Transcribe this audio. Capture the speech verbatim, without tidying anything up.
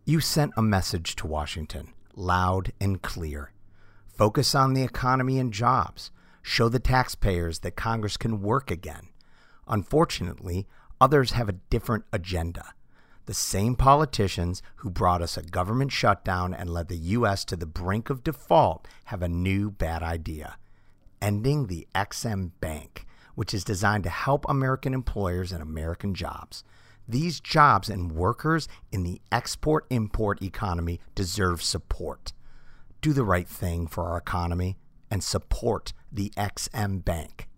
You sent a message to Washington, loud and clear. Focus on the economy and jobs. Show the taxpayers that Congress can work again. Unfortunately, others have a different agenda. The same politicians who brought us a government shutdown and led the U S to the brink of default have a new bad idea: ending the Ex-Im Bank, which is designed to help American employers and American jobs. These jobs and workers in the export-import economy deserve support. Do the right thing for our economy and support the Ex-Im Bank.